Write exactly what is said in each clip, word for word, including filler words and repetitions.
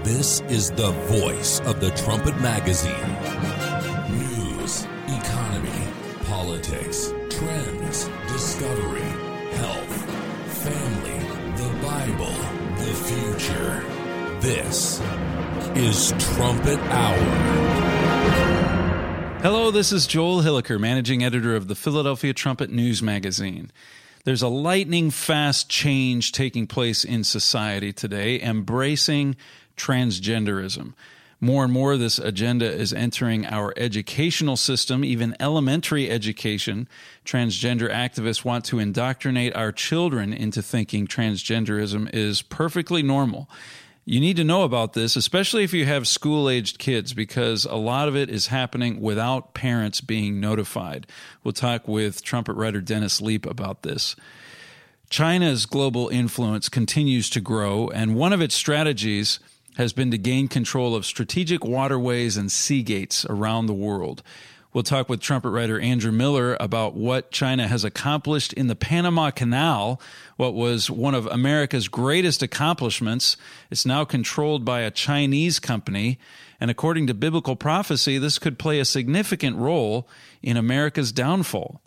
This is the voice of the Trumpet Magazine. News, economy, politics, trends, discovery, health, family, the Bible, the future. This is Trumpet Hour. Hello, this is Joel Hilliker, managing editor of the Philadelphia Trumpet News Magazine. There's a lightning-fast change taking place in society today, embracing transgenderism. More and more, this agenda is entering our educational system, even elementary education. Transgender activists want to indoctrinate our children into thinking transgenderism is perfectly normal. You need to know about this, especially if you have school-aged kids, because a lot of it is happening without parents being notified. We'll talk with trumpet writer Dennis Leap about this. China's global influence continues to grow, and one of its strategies has been to gain control of strategic waterways and sea gates around the world. We'll talk with trumpet writer Andrew Miller about what China has accomplished in the Panama Canal, what was one of America's greatest accomplishments. It's now controlled by a Chinese company, and according to biblical prophecy, this could play a significant role in America's downfall.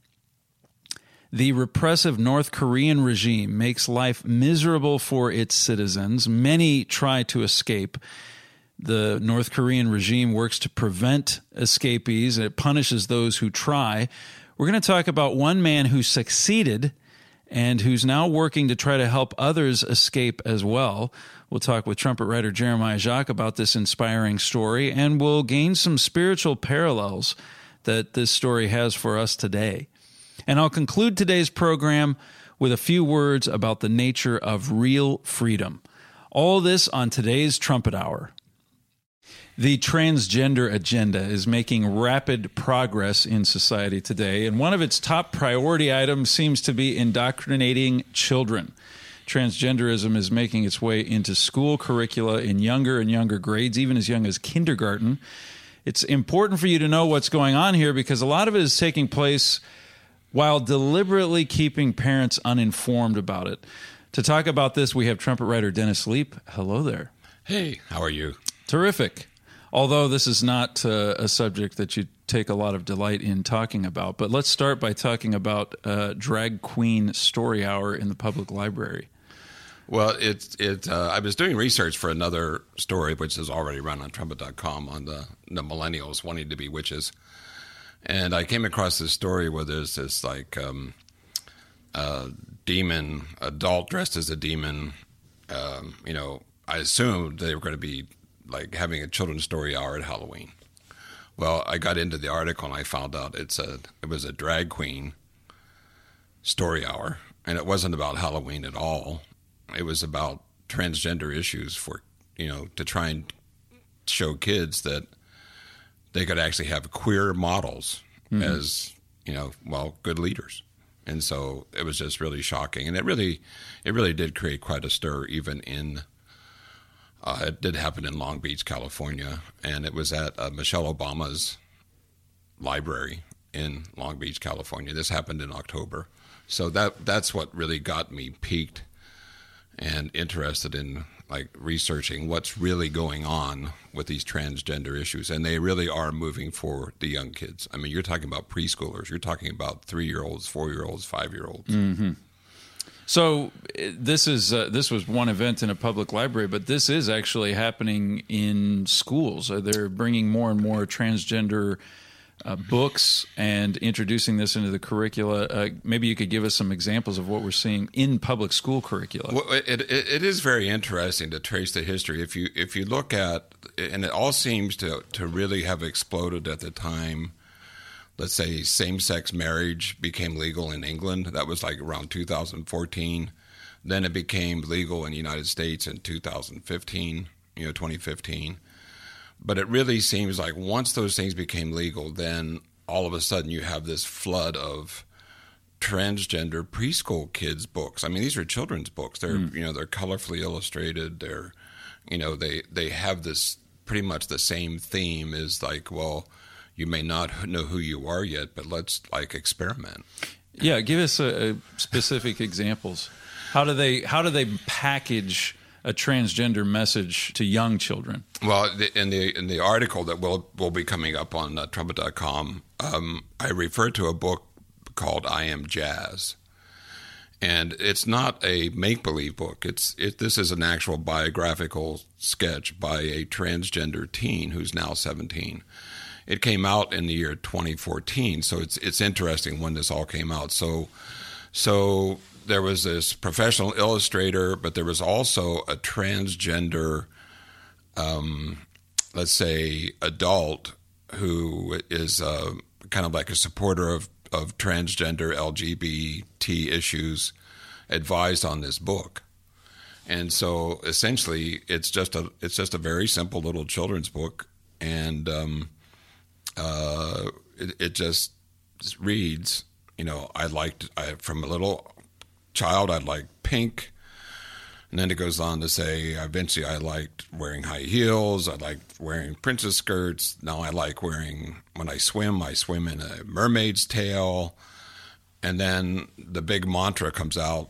The repressive North Korean regime makes life miserable for its citizens. Many try to escape. The North Korean regime works to prevent escapees, and it punishes those who try. We're going to talk about one man who succeeded and who's now working to try to help others escape as well. We'll talk with trumpet writer Jeremiah Jacques about this inspiring story, and we'll gain some spiritual parallels that this story has for us today. And I'll conclude today's program with a few words about the nature of real freedom. All this on today's Trumpet Hour. The transgender agenda is making rapid progress in society today, and one of its top priority items seems to be indoctrinating children. Transgenderism is making its way into school curricula in younger and younger grades, even as young as kindergarten. It's important for you to know what's going on here because a lot of it is taking place while deliberately keeping parents uninformed about it. To talk about this, we have trumpet writer Dennis Leap. Hello there. Hey, how are you? Terrific. Although this is not uh, a subject that you take a lot of delight in talking about. But let's start by talking about uh, Drag Queen Story Hour in the public library. Well, it, it, uh, I was doing research for another story, which is already run on trumpet dot com, on the, the millennials wanting to be witches. And I came across this story where there's this, like, um, uh, demon, adult dressed as a demon. Um, you know, I assumed they were going to be like having a children's story hour at Halloween. Well, I got into the article and I found out it's a it was a drag queen story hour, and it wasn't about Halloween at all. It was about transgender issues for, you know, to try and show kids that they could actually have queer models mm-hmm. as, you know, well, good leaders. And so it was just really shocking, and it really it really did create quite a stir even in Uh, it did happen in Long Beach, California, and it was at uh, Michelle Obama's library in Long Beach, California. This happened in October. So that that's what really got me piqued and interested in, like, researching what's really going on with these transgender issues. And they really are moving for the young kids. I mean, you're talking about preschoolers. You're talking about three-year-olds, four-year-olds, five-year-olds. Mm-hmm. So this is uh, this was one event in a public library, but this is actually happening in schools. They're bringing more and more transgender uh, books and introducing this into the curricula. Uh, maybe you could give us some examples of what we're seeing in public school curricula. Well, it, it, it is very interesting to trace the history. If you if you look at, and it all seems to to really have exploded at the time. Let's say same-sex marriage became legal in England. That was like around two thousand fourteen. Then it became legal in the United States in two thousand fifteen, you know, twenty fifteen. But it really seems like once those things became legal, then all of a sudden you have this flood of transgender preschool kids' books. I mean, these are children's books. They're, mm. you know, they're colorfully illustrated. They're, you know, they, they have this pretty much the same theme as, like, well, you may not know who you are yet, but let's, like, experiment. Yeah, give us a, a specific examples. How do they how do they package a transgender message to young children? Well, the, in the in the article that will will be coming up on uh, trumpet dot com, um, I refer to a book called I Am Jazz. And it's not a make-believe book. It's it. This is an actual biographical sketch by a transgender teen who's now seventeen. It came out in the year twenty fourteen, so it's it's interesting when this all came out. So, so there was this professional illustrator, but there was also a transgender, um, let's say, adult who is uh, kind of like a supporter of. of transgender L G B T issues advised on this book. And so essentially it's just a it's just a very simple little children's book, and um, uh, it, it just reads, you know, I liked I, from a little child I liked pink, and then it goes on to say eventually I liked wearing high heels, I liked wearing princess skirts, now I like wearing, when I swim, I swim in a mermaid's tail. And then the big mantra comes out,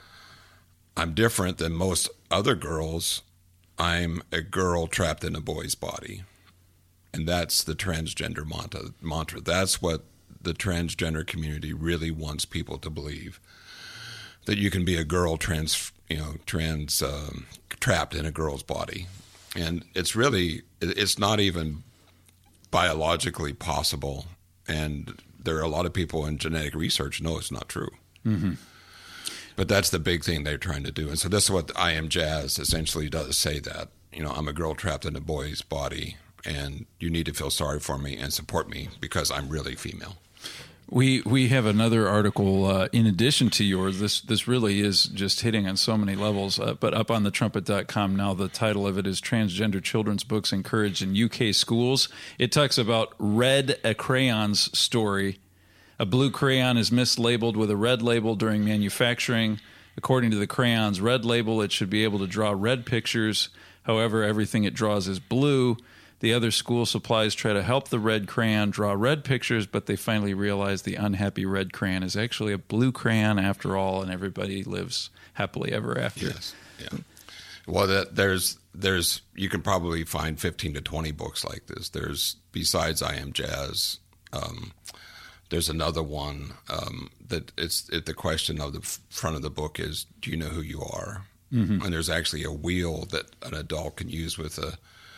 I'm different than most other girls, I'm a girl trapped in a boy's body. And that's the transgender mantra. mantra. That's what the transgender community really wants people to believe, that you can be a girl trans you know, trans um, trapped in a girl's body. And it's really, it's not even biologically possible. And there are a lot of people in genetic research know it's not true. Mm-hmm. But that's the big thing they're trying to do. And so this is what I Am Jazz essentially does, say that, you know, I'm a girl trapped in a boy's body, and you need to feel sorry for me and support me because I'm really female. We we have another article uh, in addition to yours. This this really is just hitting on so many levels. Uh, but up on the trumpet dot com now, the title of it is Transgender Children's Books Encouraged in U K Schools. It talks about Red a Crayon's story. A blue crayon is mislabeled with a red label during manufacturing. According to the crayon's red label, it should be able to draw red pictures. However, everything it draws is blue. The other school supplies try to help the red crayon draw red pictures, but they finally realize the unhappy red crayon is actually a blue crayon after all, and everybody lives happily ever after. Yes. Yeah. Well, that, there's there's you can probably find fifteen to twenty books like this. There's, besides I Am Jazz, um, there's another one um, that it's it, the question of the front of the book is, do you know who you are? Mm-hmm. And there's actually a wheel that an adult can use with a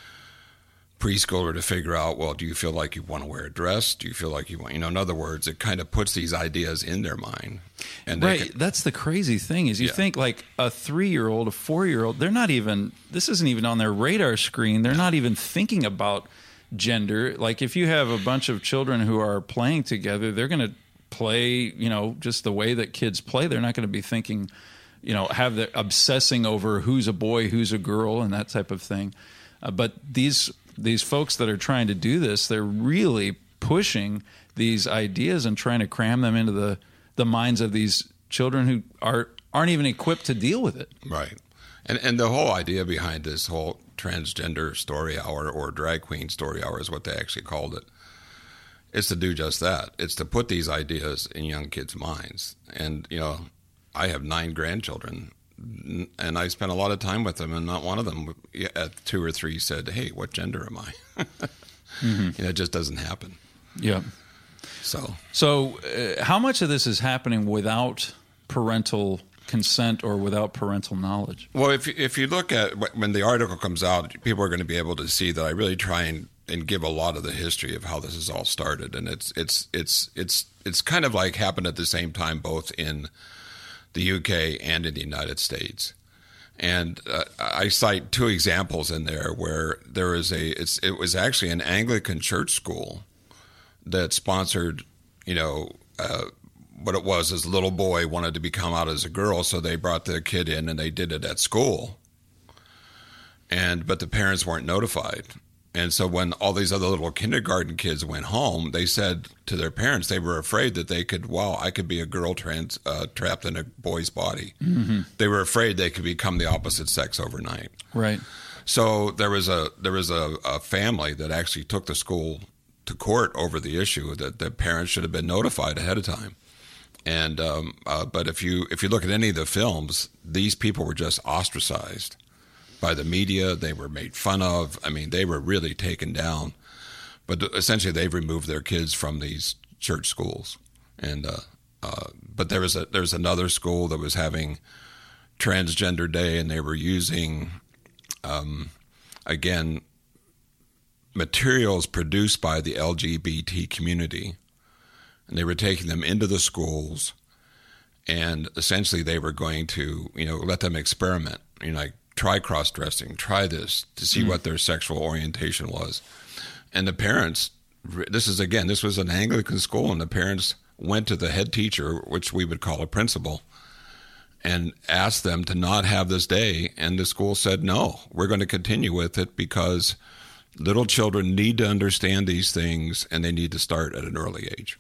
preschooler to figure out, well, do you feel like you want to wear a dress? Do you feel like you want, you know, in other words, it kind of puts these ideas in their mind. And right. Can, That's the crazy thing is you yeah. think like a three-year-old, a four-year-old, they're not even, this isn't even on their radar screen. They're not even thinking about gender. Like if you have a bunch of children who are playing together, they're going to play, you know, just the way that kids play. They're not going to be thinking, you know, have the obsessing over who's a boy, who's a girl, and that type of thing. Uh, but these these folks that are trying to do this, they're really pushing these ideas and trying to cram them into the, the minds of these children who are aren't even equipped to deal with it. Right. And and the whole idea behind this whole transgender story hour, or drag queen story hour is what they actually called it, is to do just that. It's to put these ideas in young kids' minds. And, you know, I have nine grandchildren, and I spent a lot of time with them, and not one of them at two or three said, hey, what gender am I? mm-hmm. You know, it just doesn't happen. Yeah. So, so uh, how much of this is happening without parental consent or without parental knowledge? Well, if you, if you look at when the article comes out, people are going to be able to see that I really try and, and give a lot of the history of how this has all started, and it's it's it's it's it's kind of like happened at the same time both in the U K and in the United States. And uh, I cite two examples in there where there is a it's it was actually an Anglican church school that sponsored, you know, uh, what it was is a little boy wanted to become out as a girl, so they brought the kid in and they did it at school. And but the parents weren't notified. And so when all these other little kindergarten kids went home, they said to their parents they were afraid that they could, wow, I could be a girl trans, uh, trapped in a boy's body. Mm-hmm. They were afraid they could become the opposite sex overnight. Right. So there was a there was a, a family that actually took the school to court over the issue that the parents should have been notified ahead of time. And um, uh, but if you if you look at any of the films, these people were just ostracized. by the media. They were made fun of. I mean, they were really taken down. But essentially, they've removed their kids from these church schools. And uh, uh, but there was a there's another school that was having Transgender Day, and they were using, um, again, materials produced by the L G B T community, and they were taking them into the schools, and essentially they were going to, you know, let them experiment, you know, like try cross-dressing, try this, to see mm. what their sexual orientation was. And the parents, this is, again, this was an Anglican school, and the parents went to the head teacher, which we would call a principal, and asked them to not have this day. And the school said, no, we're going to continue with it because little children need to understand these things, and they need to start at an early age.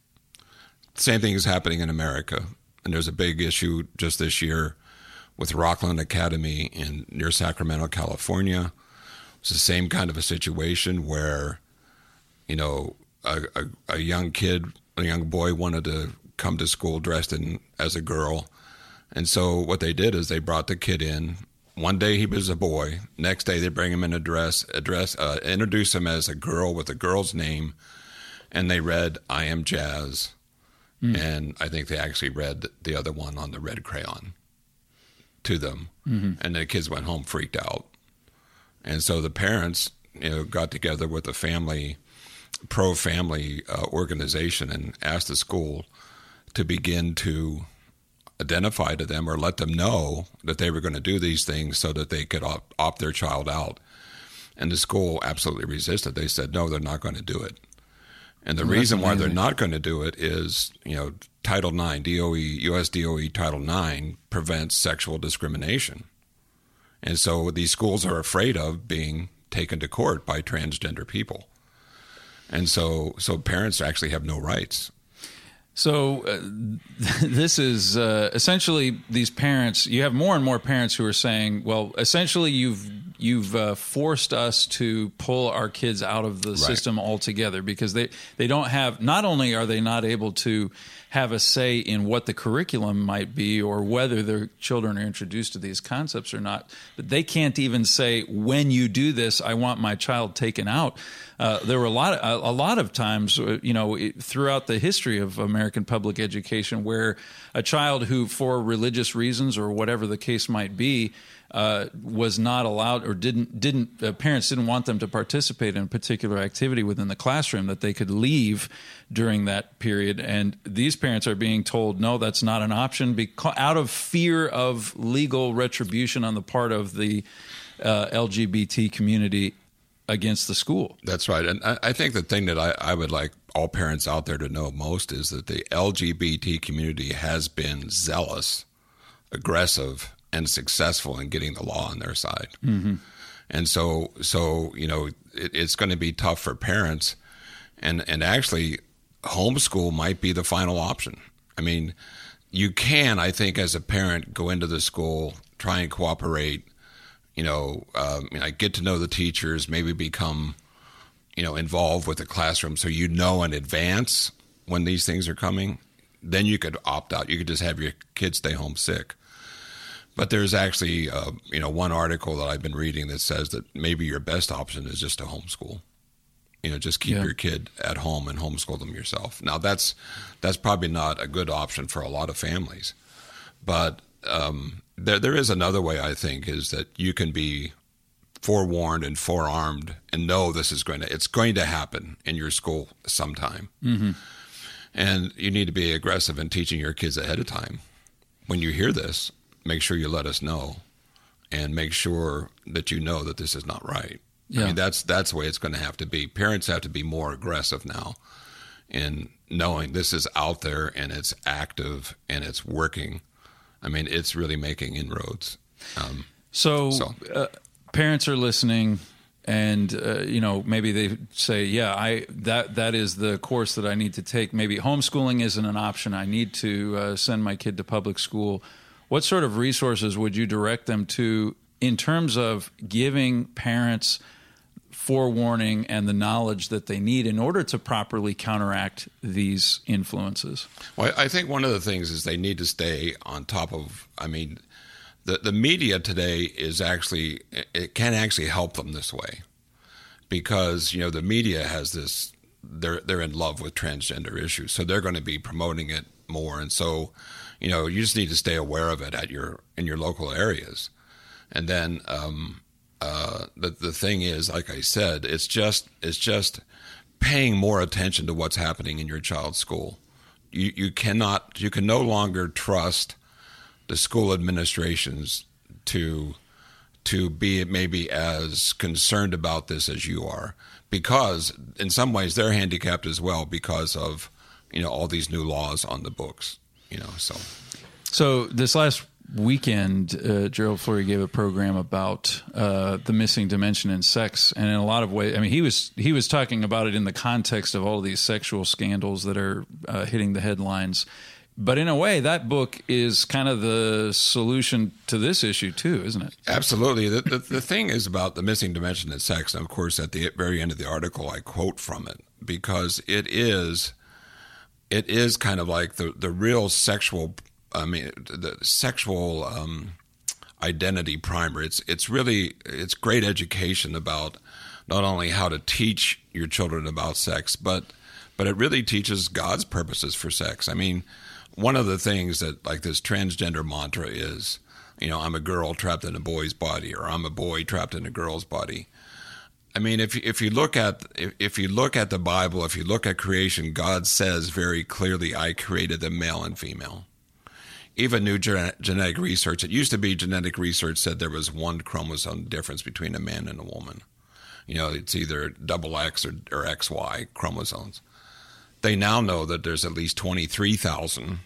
Same thing is happening in America. And there's a big issue just this year with Rockland Academy in near Sacramento, California. It's the same kind of a situation where, you know, a, a, a young kid, a young boy wanted to come to school dressed in as a girl. And so what they did is they brought the kid in. One day he was a boy. Next day they bring him in a dress, a dress uh, introduce him as a girl with a girl's name. And they read, I Am Jazz. Mm. And I think they actually read the other one on the red crayon to them. Mm-hmm. And the kids went home freaked out. And so the parents, you know, got together with a family, pro-family uh, organization and asked the school to begin to identify to them or let them know that they were going to do these things so that they could opt, opt their child out. And the school absolutely resisted. They said, no, they're not going to do it. And the well, reason why they're not going to do it is, you know, Title nine, D O E, U S D O E Title nine prevents sexual discrimination. And so these schools are afraid of being taken to court by transgender people. And so so parents actually have no rights. So uh, this is uh, essentially these parents, you have more and more parents who are saying, well, essentially you've you've uh, forced us to pull our kids out of the right. system altogether because they, they don't have, not only are they not able to have a say in what the curriculum might be or whether their children are introduced to these concepts or not, but they can't even say, when you do this, I want my child taken out. Uh, there were a lot of, a, a lot of times, you know, throughout the history of American public education where a child who, for religious reasons or whatever the case might be, uh, was not allowed or didn't didn't uh, parents didn't want them to participate in a particular activity within the classroom, that they could leave during that period. And these parents are being told, no, that's not an option, because out of fear of legal retribution on the part of the uh, L G B T community against the school. That's right. And I, I think the thing that I, I would like all parents out there to know most is that the L G B T community has been zealous, aggressive, and successful in getting the law on their side. Mm-hmm. And so, so you know, it, it's going to be tough for parents. And, and actually, homeschool might be the final option. I mean, you can, I think, as a parent, go into the school, try and cooperate, you know, um, you know, get to know the teachers, maybe become, you know, involved with the classroom so you know in advance when these things are coming. Then you could opt out. You could just have your kids stay home sick. But there's actually, uh, you know, one article that I've been reading that says that maybe your best option is just to homeschool. You know, just keep yeah. your kid at home and homeschool them yourself. Now, that's that's probably not a good option for a lot of families. But um, there there is another way, I think, is that you can be forewarned and forearmed and know this is going to, it's going to happen in your school sometime. Mm-hmm. And you need to be aggressive in teaching your kids ahead of time. When you hear this, make sure you let us know and make sure that you know that this is not right. Yeah. I mean, that's that's the way it's going to have to be. Parents have to be more aggressive now in knowing this is out there and it's active and it's working. I mean, it's really making inroads. Um, so so. Uh, parents are listening and, uh, you know, maybe they say, yeah, I that that is the course that I need to take. Maybe homeschooling isn't an option. I need to uh, send my kid to public school. What sort of resources would you direct them to in terms of giving parents forewarning and the knowledge that they need in order to properly counteract these influences? Well, I think one of the things is they need to stay on top of, I mean, the, the media today is actually, it can actually help them this way, because, you know, the media has this, they're they're in love with transgender issues, so they're going to be promoting it more. And so, you know, you just need to stay aware of it at your in your local areas. And then um, uh, the the thing is, like I said, it's just it's just paying more attention to what's happening in your child's school. You you cannot you can no longer trust the school administrations to to be maybe as concerned about this as you are, because in some ways they're handicapped as well because of, you know, all these new laws on the books, you know. So, so this last weekend, uh, Gerald Flurry gave a program about uh, the missing dimension in sex, and in a lot of ways, I mean, he was he was talking about it in the context of all of these sexual scandals that are uh, hitting the headlines. But in a way, that book is kind of the solution to this issue too, isn't it? Absolutely. The, the, the thing is about the missing dimension in sex, and of course, at the very end of the article, I quote from it, because it is, it is kind of like the, the real sexual, I mean, the sexual um, identity primer. It's it's really, it's great education about not only how to teach your children about sex, but but it really teaches God's purposes for sex. I mean, one of the things that, like, this transgender mantra is, you know, I'm a girl trapped in a boy's body, or I'm a boy trapped in a girl's body. I mean, if if you look at if, if you look at the Bible, if you look at creation, God says very clearly, "I created them male and female." Even new gen- genetic research, it used to be genetic research said there was one chromosome difference between a man and a woman. You know, it's either double X or, or X Y chromosomes. They now know that there's at least twenty-three thousand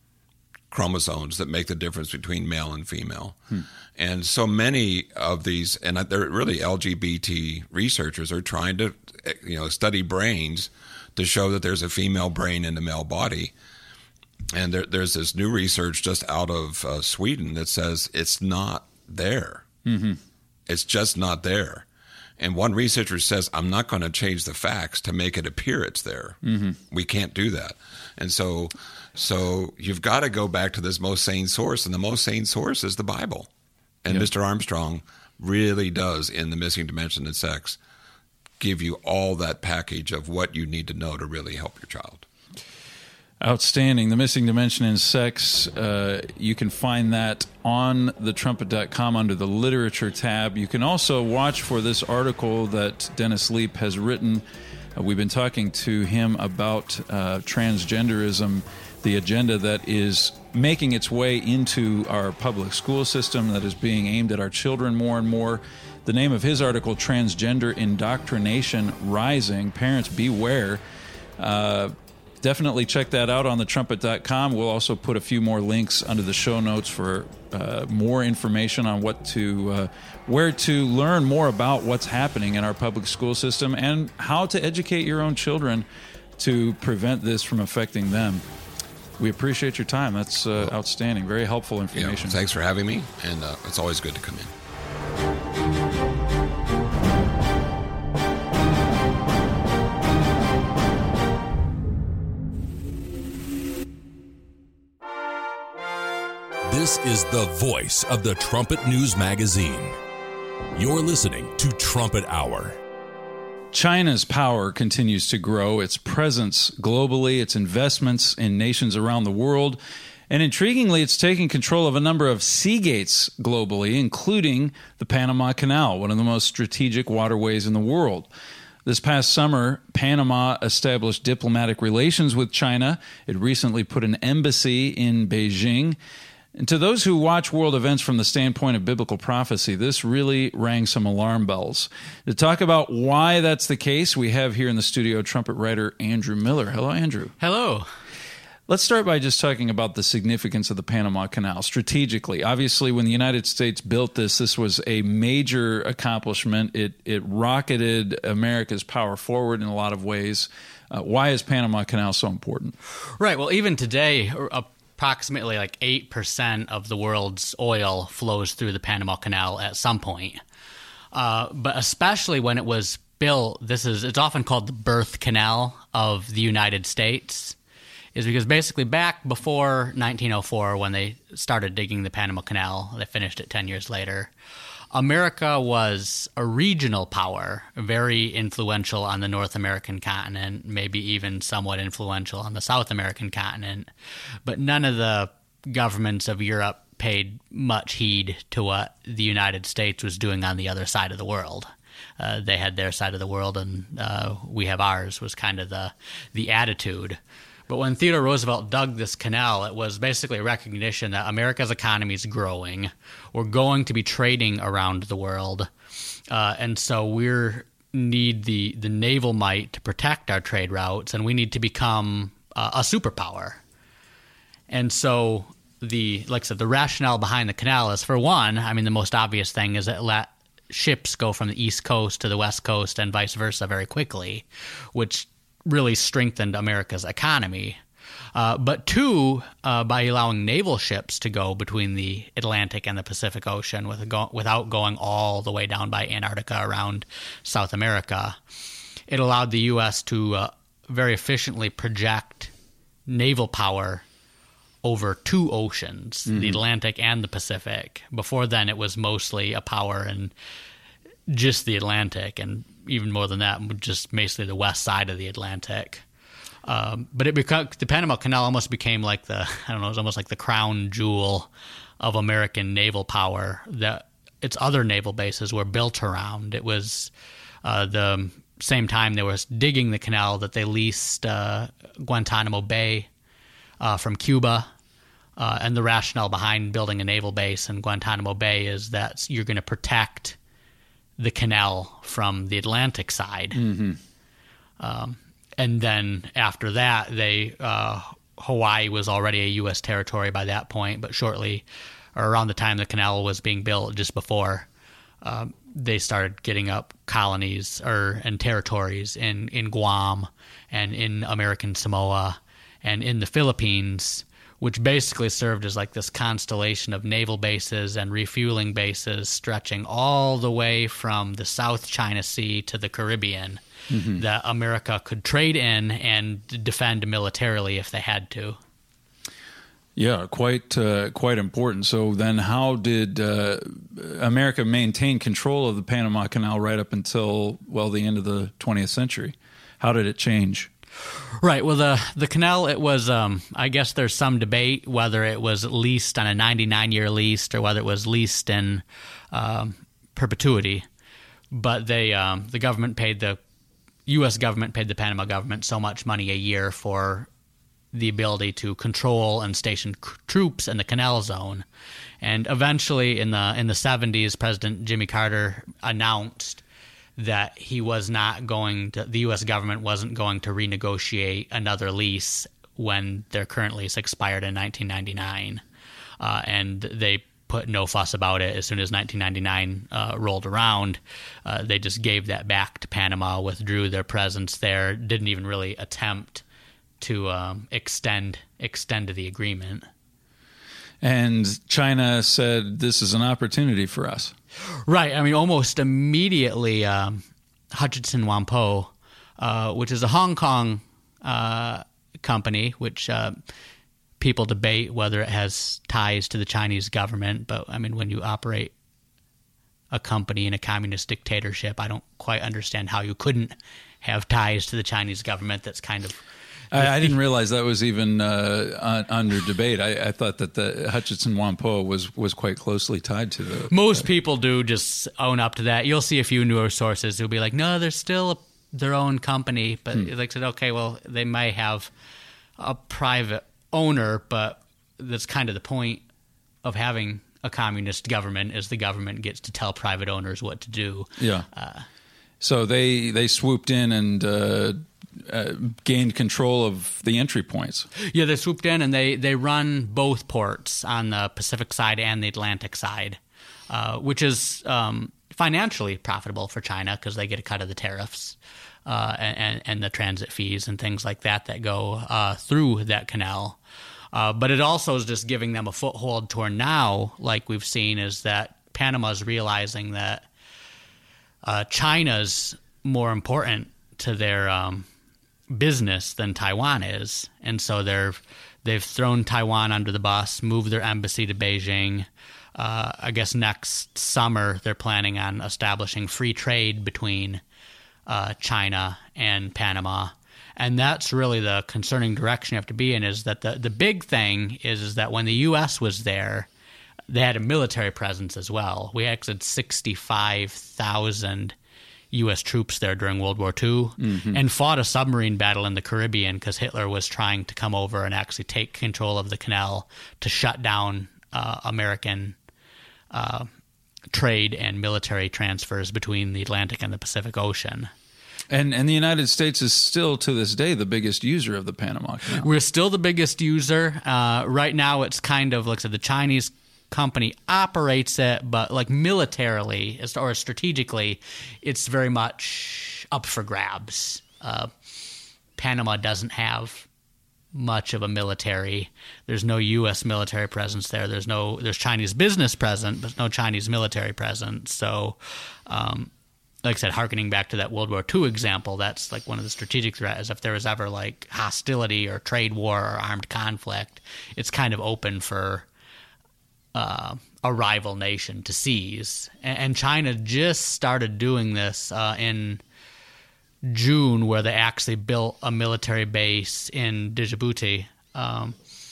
chromosomes that make the difference between male and female. Hmm. And so many of these, and they're really L G B T researchers, are trying to, you know, study brains to show that there's a female brain in the male body. And there, there's this new research just out of uh, Sweden that says it's not there. Mm-hmm. It's just not there. And one researcher says, I'm not going to change the facts to make it appear it's there. Mm-hmm. We can't do that. And so so you've got to go back to this most sane source, and the most sane source is the Bible. And yep. Mister Armstrong really does, in The Missing Dimension in Sex, give you all that package of what you need to know to really help your child. Outstanding. The Missing Dimension in Sex. Uh, you can find that on the trumpet dot com under the literature tab. You can also watch for this article that Dennis Leap has written. Uh, we've been talking to him about uh, transgenderism, the agenda that is making its way into our public school system, that is being aimed at our children more and more. The name of his article, Transgender Indoctrination Rising. Parents, beware. Uh, Definitely check that out on the trumpet dot com. We'll also put a few more links under the show notes for uh, more information on what to, uh, where to learn more about what's happening in our public school system and how to educate your own children to prevent this from affecting them. We appreciate your time. That's uh, outstanding. Very helpful information. Yeah, thanks for having me, and uh, it's always good to come in. This is the voice of the Trumpet News Magazine. You're listening to Trumpet Hour. China's power continues to grow, its presence globally, its investments in nations around the world, and intriguingly, it's taking control of a number of sea gates globally, including the Panama Canal, one of the most strategic waterways in the world. This past summer, Panama established diplomatic relations with China. It recently put an embassy in Beijing. And to those who watch world events from the standpoint of biblical prophecy, this really rang some alarm bells. To talk about why that's the case, we have here in the studio trumpet writer Andrew Miller. Hello, Andrew. Hello. Let's start by just talking about the significance of the Panama Canal strategically. Obviously, when the United States built this, this was a major accomplishment. It it rocketed America's power forward in a lot of ways. Uh, why is Panama Canal so important? Right. Well, even today, uh, approximately like eight percent of the world's oil flows through the Panama Canal at some point. Uh, but especially when it was built, this is it's often called the birth canal of the United States. is because basically back before nineteen oh four, when they started digging the Panama Canal, they finished it ten years later, America was a regional power, very influential on the North American continent, maybe even somewhat influential on the South American continent. But none of the governments of Europe paid much heed to what the United States was doing on the other side of the world. Uh, they had their side of the world, and uh, we have ours, was kind of the the attitude. But when Theodore Roosevelt dug this canal, it was basically a recognition that America's economy is growing. We're going to be trading around the world. Uh, and so we need the, the naval might to protect our trade routes, and we need to become uh, a superpower. And so, the like I said, the rationale behind the canal is, for one, I mean, the most obvious thing is that let ships go from the East Coast to the West Coast and vice versa very quickly, which really strengthened America's economy. Uh, but two, uh, by allowing naval ships to go between the Atlantic and the Pacific Ocean with go- without going all the way down by Antarctica around South America, it allowed the U S to uh, very efficiently project naval power over two oceans, mm-hmm. the Atlantic and the Pacific. Before then, it was mostly a power in just the Atlantic, and even more than that, just basically the west side of the Atlantic. Um, but it became, the Panama Canal almost became like the, I don't know, it was almost like the crown jewel of American naval power that its other naval bases were built around. It was uh, the same time they were digging the canal that they leased uh, Guantanamo Bay uh, from Cuba. Uh, and the rationale behind building a naval base in Guantanamo Bay is that you're going to protect the canal from the Atlantic side. Mm-hmm. Um, and then after that, they uh, Hawaii was already a U S territory by that point, but shortly, or around the time the canal was being built, just before, um, they started getting up colonies or and territories in, in Guam and in American Samoa and in the Philippines, which basically served as like this constellation of naval bases and refueling bases stretching all the way from the South China Sea to the Caribbean, mm-hmm. that America could trade in and defend militarily if they had to. Yeah, quite uh, quite important. So then how did uh, America maintain control of the Panama Canal right up until, well, the end of the twentieth century? How did it change? Right. Well, the the canal, it was, um, I guess there's some debate whether it was leased on a ninety-nine year lease or whether it was leased in um, perpetuity. But they, um, the government paid the, U S government paid the Panama government so much money a year for the ability to control and station c- troops in the canal zone. And eventually in the in the seventies, President Jimmy Carter announced that he was not going to, the U S government wasn't going to renegotiate another lease when their current lease expired in nineteen ninety-nine. Uh, and they put no fuss about it. As soon as nineteen ninety-nine uh, rolled around, uh, they just gave that back to Panama, withdrew their presence there, didn't even really attempt to um, extend extend the agreement. And China said, this is an opportunity for us. Right. I mean, almost immediately, um, Hutchison Whampoa, uh, which is a Hong Kong uh, company, which uh, people debate whether it has ties to the Chinese government. But, I mean, when you operate a company in a communist dictatorship, I don't quite understand how you couldn't have ties to the Chinese government. That's kind of... I, I didn't realize that was even uh, under debate. I, I thought that the Hutchison Whampoa was, was quite closely tied to the... Most uh, people do just own up to that. You'll see a few newer sources who'll be like, no, they're still a, their own company. But hmm. like I said, okay, well, they might have a private owner, but that's kind of the point of having a communist government, is the government gets to tell private owners what to do. Yeah. Uh, so they, they swooped in and... Uh, Uh, gained control of the entry points. Yeah, they swooped in and they, they run both ports on the Pacific side and the Atlantic side, uh, which is um, financially profitable for China because they get a cut of the tariffs uh, and, and the transit fees and things like that that go uh, through that canal. Uh, but it also is just giving them a foothold toward now, like we've seen, is that Panama's realizing that uh, China's more important to their um, business than Taiwan is, and so they're they've thrown Taiwan under the bus, moved their embassy to Beijing. Uh, I guess next summer they're planning on establishing free trade between uh, China and Panama. And that's really the concerning direction you have to be in, is that the, the big thing is, is that when the U S was there, they had a military presence as well. We actually had sixty-five thousand U S troops there during World War Two, mm-hmm. and fought a submarine battle in the Caribbean because Hitler was trying to come over and actually take control of the canal to shut down uh, American uh, trade and military transfers between the Atlantic and the Pacific Ocean. And and the United States is still, to this day, the biggest user of the Panama Canal. We're still the biggest user. Uh, right now, it's kind of, like I said, the Chinese company operates it, but like militarily or strategically, it's very much up for grabs. Uh, Panama doesn't have much of a military. There's no U S military presence there. There's no there's Chinese business present, but no Chinese military presence. So, um, like I said, harkening back to that World War Two example, that's like one of the strategic threats. If there was ever like hostility or trade war or armed conflict, it's kind of open for uh, a rival nation to seize. And China just started doing this uh, in June, where they actually built a military base in Djibouti um,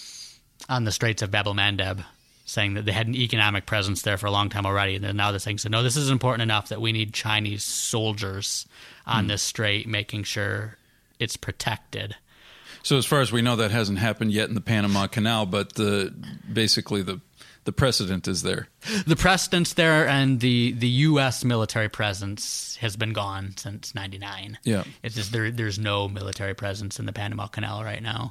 on the Straits of Bab el-Mandeb, saying that they had an economic presence there for a long time already. And then now they're saying, so no, this is important enough that we need Chinese soldiers on mm. this strait, making sure it's protected. So as far as we know, that hasn't happened yet in the Panama Canal, but the basically the the precedent is there. The precedent's there, and the, the U S military presence has been gone since ninety-nine. Yeah. It's just there, there's no military presence in the Panama Canal right now.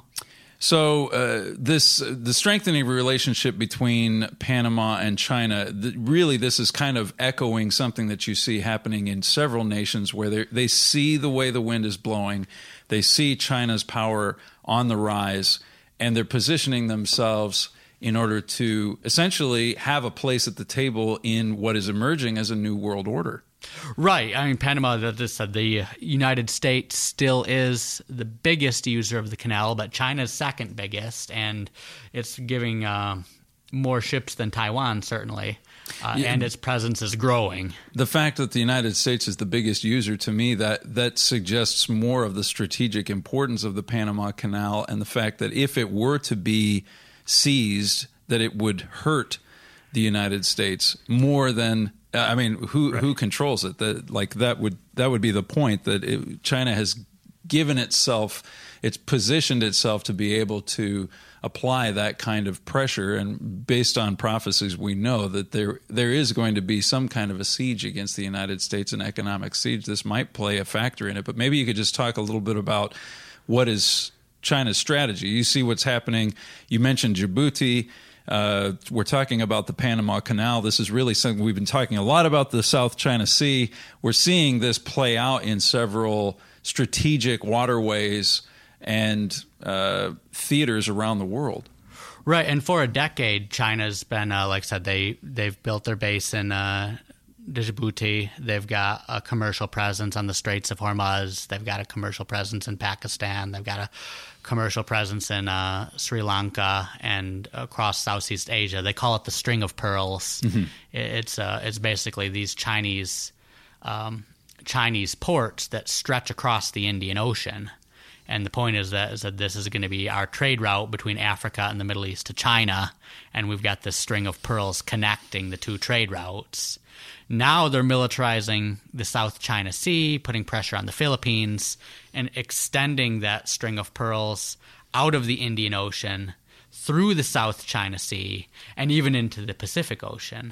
So uh, this the strengthening relationship between Panama and China, the, really this is kind of echoing something that you see happening in several nations where they they see the way the wind is blowing, they see China's power on the rise, and they're positioning themselves in order to essentially have a place at the table in what is emerging as a new world order. Right. I mean, Panama, this, uh, the United States still is the biggest user of the canal, but China's second biggest, and it's giving uh, more ships than Taiwan, certainly, uh, yeah. and its presence is growing. The fact that the United States is the biggest user, to me, that, that suggests more of the strategic importance of the Panama Canal, and the fact that if it were to be seized, that it would hurt the United States more than I mean, who right. who controls it? That like that would that would be the point, that it, China has given itself, it's positioned itself to be able to apply that kind of pressure, and based on prophecies, we know that there there is going to be some kind of a siege against the United States, an economic siege. This might play a factor in it, but maybe you could just talk a little bit about what is China's strategy. You see what's happening. You mentioned Djibouti. Uh, we're talking about the Panama Canal. This is really something we've been talking a lot about, the South China Sea. We're seeing this play out in several strategic waterways and uh, theaters around the world. Right, and for a decade, China's been, uh, like I said, they, they've built their base in uh, Djibouti. They've got a commercial presence on the Straits of Hormuz. They've got a commercial presence in Pakistan. They've got a commercial presence in uh, Sri Lanka and across Southeast Asia. They call it the String of Pearls. Mm-hmm. It's uh, it's basically these Chinese um, Chinese ports that stretch across the Indian Ocean. And the point is that, is that this is going to be our trade route between Africa and the Middle East to China, and we've got this string of pearls connecting the two trade routes. Now they're militarizing the South China Sea, putting pressure on the Philippines, and extending that string of pearls out of the Indian Ocean, through the South China Sea, and even into the Pacific Ocean.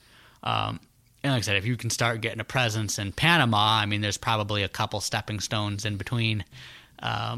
Um, and like I said, if you can start getting a presence in Panama, I mean, there's probably a couple stepping stones in between uh,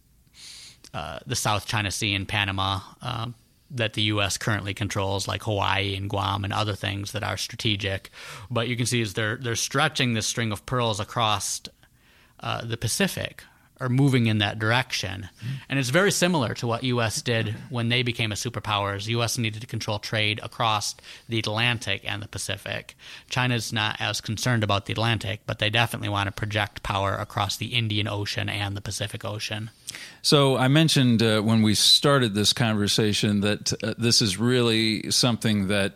uh, the South China Sea and Panama uh, that the U S currently controls, like Hawaii and Guam and other things that are strategic. But you can see is they're they're stretching this string of pearls across uh, the Pacific are moving in that direction. Mm-hmm. And it's very similar to what U S did when they became a superpower. U S needed to control trade across the Atlantic and the Pacific. China's not as concerned about the Atlantic, but they definitely want to project power across the Indian Ocean and the Pacific Ocean. So I mentioned uh, when we started this conversation that uh, this is really something that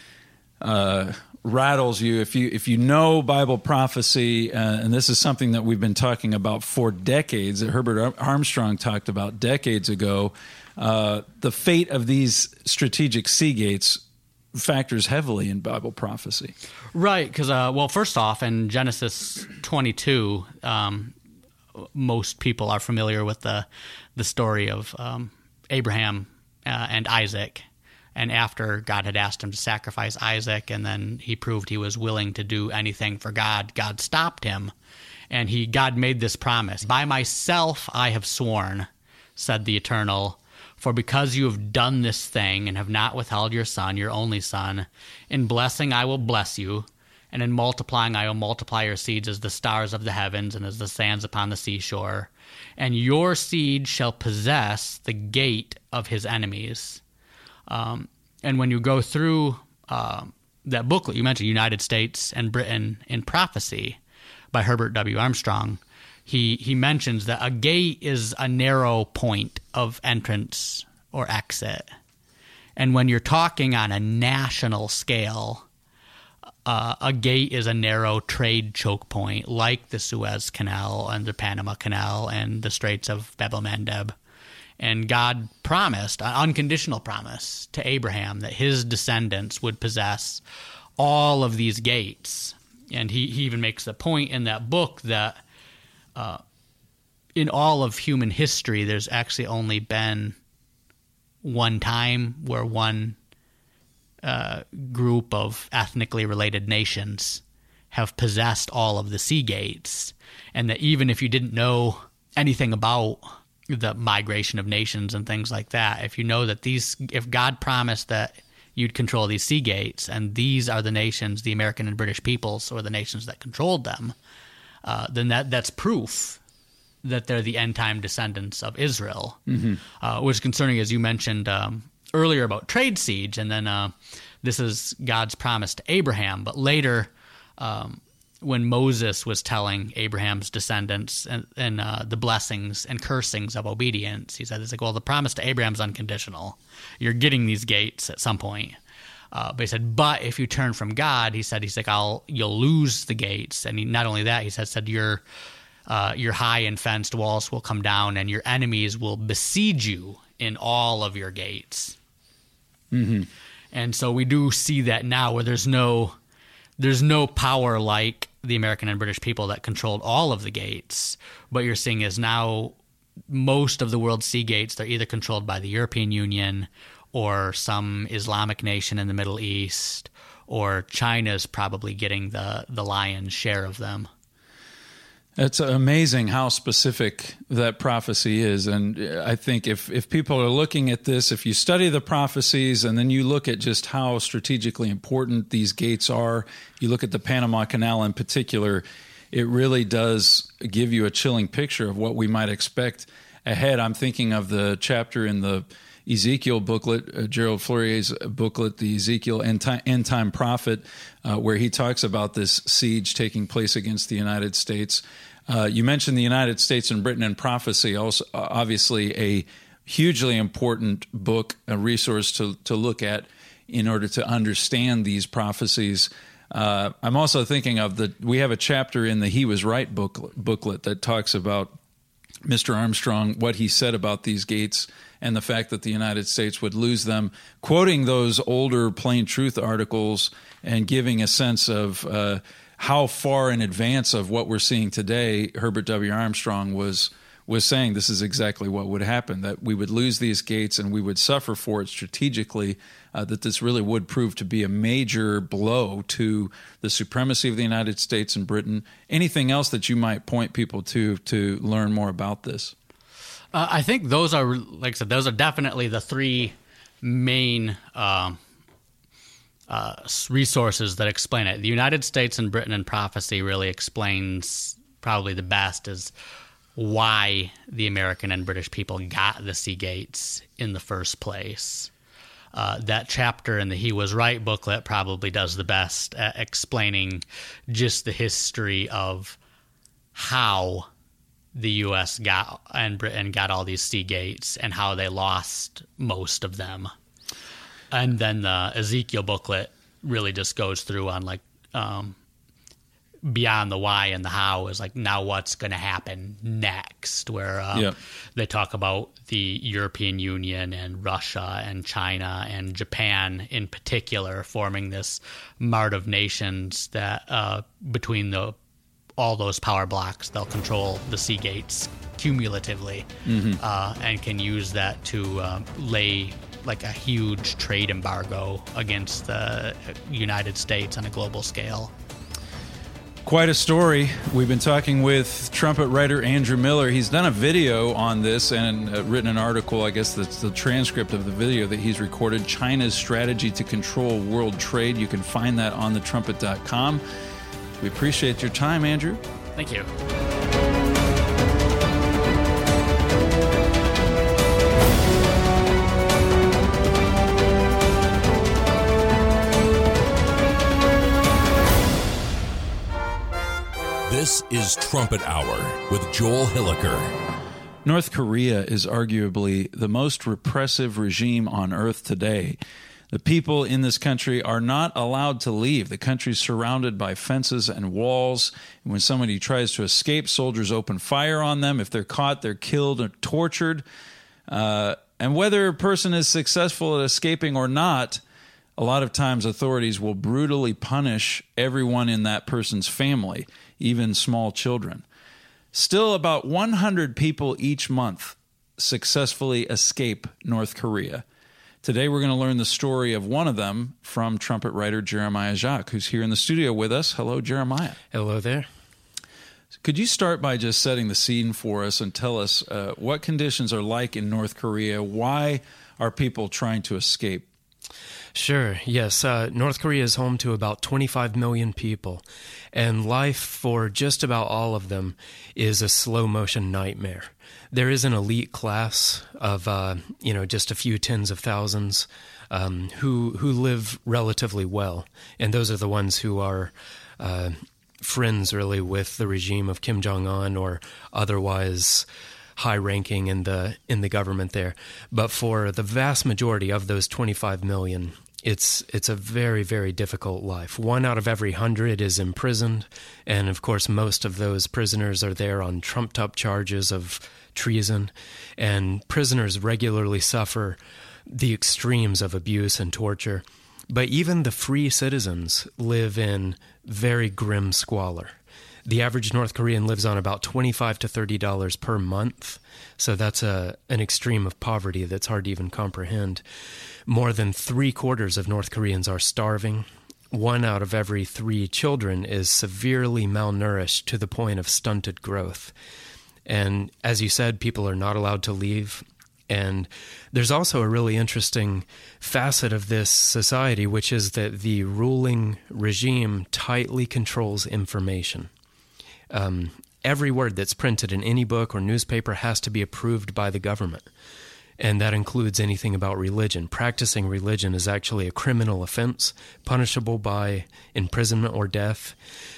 uh, rattles you if you if you know Bible prophecy, uh, and this is something that we've been talking about for decades, that Herbert Armstrong talked about decades ago. Uh, the fate of these strategic sea gates factors heavily in Bible prophecy. Right, because, uh, well, first off, in Genesis twenty-two, um, most people are familiar with the the story of um, Abraham uh, and Isaac. And after God had asked him to sacrifice Isaac, and then he proved he was willing to do anything for God, God stopped him. And he God made this promise. By myself I have sworn, said the Eternal, for because you have done this thing and have not withheld your son, your only son, in blessing I will bless you, and in multiplying I will multiply your seeds as the stars of the heavens and as the sands upon the seashore. And your seed shall possess the gate of his enemies. Um, and when you go through uh, that booklet, you mentioned United States and Britain in Prophecy by Herbert W. Armstrong, he, he mentions that a gate is a narrow point of entrance or exit. And when you're talking on a national scale, uh, a gate is a narrow trade choke point like the Suez Canal and the Panama Canal and the Straits of Bab-el-Mandeb. And God promised, an unconditional promise to Abraham that his descendants would possess all of these gates. And he, he even makes the point in that book that uh, in all of human history, there's actually only been one time where one uh, group of ethnically related nations have possessed all of the sea gates. And that even if you didn't know anything about the migration of nations and things like that, if you know that these, if God promised that you'd control these sea gates, and these are the nations, the American and British peoples, or the nations that controlled them, uh, then that that's proof that they're the end-time descendants of Israel. Mm-hmm. Uh, which is concerning, as you mentioned um, earlier about trade siege, and then uh, this is God's promise to Abraham, but later um, when Moses was telling Abraham's descendants and, and uh, the blessings and cursings of obedience, he said, it's like, well, the promise to Abraham's unconditional. You're getting these gates at some point. Uh, but he said, but if you turn from God, he said, he's like, I'll, you'll lose the gates. And he, not only that, he said, said your, uh, your high and fenced walls will come down and your enemies will besiege you in all of your gates. Mm-hmm. And so we do see that now where there's no, There's no power like the American and British people that controlled all of the gates. What you're seeing is now most of the world's sea gates, they're either controlled by the European Union or some Islamic nation in the Middle East, or China's probably getting the, the lion's share of them. It's amazing how specific that prophecy is. And I think if, if people are looking at this, if you study the prophecies and then you look at just how strategically important these gates are, you look at the Panama Canal in particular, it really does give you a chilling picture of what we might expect ahead. I'm thinking of the chapter in the Ezekiel booklet, uh, Gerald Fleurier's booklet, the Ezekiel End Time, End Time Prophet, uh, where he talks about this siege taking place against the United States. Uh, you mentioned the United States and Britain in Prophecy, also obviously a hugely important book, a resource to, to look at in order to understand these prophecies. Uh, I'm also thinking of the, we have a chapter in the He Was Right booklet, booklet that talks about Mister Armstrong, what he said about these gates and the fact that the United States would lose them, quoting those older Plain Truth articles and giving a sense of uh, how far in advance of what we're seeing today Herbert W. Armstrong was was saying this is exactly what would happen, that we would lose these gates and we would suffer for it strategically, uh, that this really would prove to be a major blow to the supremacy of the United States and Britain. Anything else that you might point people to to learn more about this? Uh, I think those are, like I said, those are definitely the three main uh, uh, resources that explain it. The United States and Britain in Prophecy really explains probably the best is why the American and British people got the Sea Gates in the first place. Uh, that chapter in the He Was Right booklet probably does the best at explaining just the history of how the U S got and Britain got all these Sea Gates and how they lost most of them. And then the Ezekiel booklet really just goes through on like um, beyond the why and the how is like now what's going to happen next, where um, yep. they talk about the European Union and Russia and China and Japan in particular forming this mart of nations that uh, between the all those power blocks, they'll control the Sea Gates cumulatively, mm-hmm. uh, and can use that to um, lay like a huge trade embargo against the United States on a global scale. Quite a story. We've been talking with trumpet writer Andrew Miller. He's done a video on this and uh, written an article, I guess that's the transcript of the video that he's recorded, China's Strategy to Control World Trade. You can find that on the trumpet dot com. We appreciate your time, Andrew. Thank you. This is Trumpet Hour with Joel Hilliker. North Korea is arguably the most repressive regime on earth today. The people in this country are not allowed to leave. The country is surrounded by fences and walls. And when somebody tries to escape, soldiers open fire on them. If they're caught, they're killed or tortured. Uh, and whether a person is successful at escaping or not, a lot of times authorities will brutally punish everyone in that person's family, even small children. Still, about one hundred people each month successfully escape North Korea. Today, we're going to learn the story of one of them from trumpet writer Jeremiah Jacques, who's here in the studio with us. Hello, Jeremiah. Hello there. Could you start by just setting the scene for us and tell us uh, what conditions are like in North Korea? Why are people trying to escape? Sure, yes. Uh, North Korea is home to about twenty-five million people, and life for just about all of them is a slow-motion nightmare. There is an elite class of, uh, you know, just a few tens of thousands um, who who live relatively well, and those are the ones who are uh, friends, really, with the regime of Kim Jong-un or otherwise high-ranking in the in the government there. But for the vast majority of those twenty-five million, it's it's a very, very difficult life. One out of every hundred is imprisoned, and of course most of those prisoners are there on trumped-up charges of treason, and prisoners regularly suffer the extremes of abuse and torture. But even the free citizens live in very grim squalor. The average North Korean lives on about twenty-five to thirty dollars per month, so that's a an extreme of poverty that's hard to even comprehend. More than three quarters of North Koreans are starving. One out of every three children is severely malnourished to the point of stunted growth. And as you said, people are not allowed to leave. And there's also a really interesting facet of this society, which is that the ruling regime tightly controls information. Um, every word that's printed in any book or newspaper has to be approved by the government. And that includes anything about religion. Practicing religion is actually a criminal offense, punishable by imprisonment or death.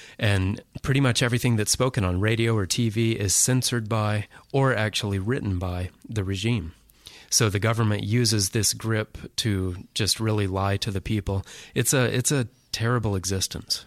And pretty much everything that's spoken on radio or T V is censored by or actually written by the regime. So the government uses this grip to just really lie to the people. It's a it's a terrible existence.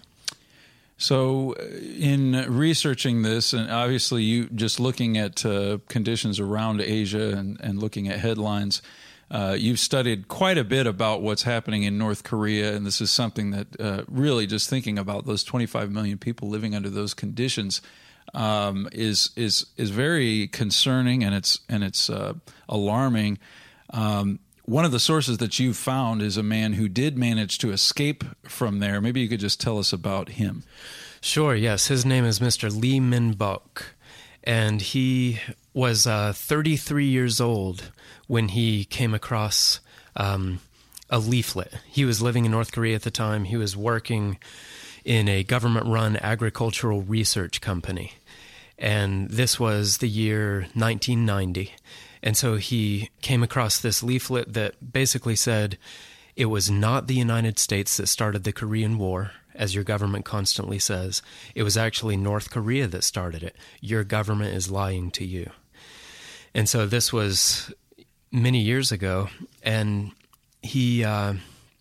So in researching this, and obviously you just looking at uh, conditions around Asia and, and looking at headlines, uh, you've studied quite a bit about what's happening in North Korea, and this is something that uh, really just thinking about those twenty-five million people living under those conditions um, is is is very concerning, and it's and it's uh, alarming. Um, one of the sources that you found is a man who did manage to escape from there. Maybe you could just tell us about him. Sure, yes. His name is Mister Lee Min-bok, and he was uh, thirty-three years old when he came across um, a leaflet. He was living in North Korea at the time. He was working in a government-run agricultural research company. And this was the year nineteen ninety. And so he came across this leaflet that basically said it was not the United States that started the Korean War, as your government constantly says. It was actually North Korea that started it. Your government is lying to you. And so this was many years ago, and he uh,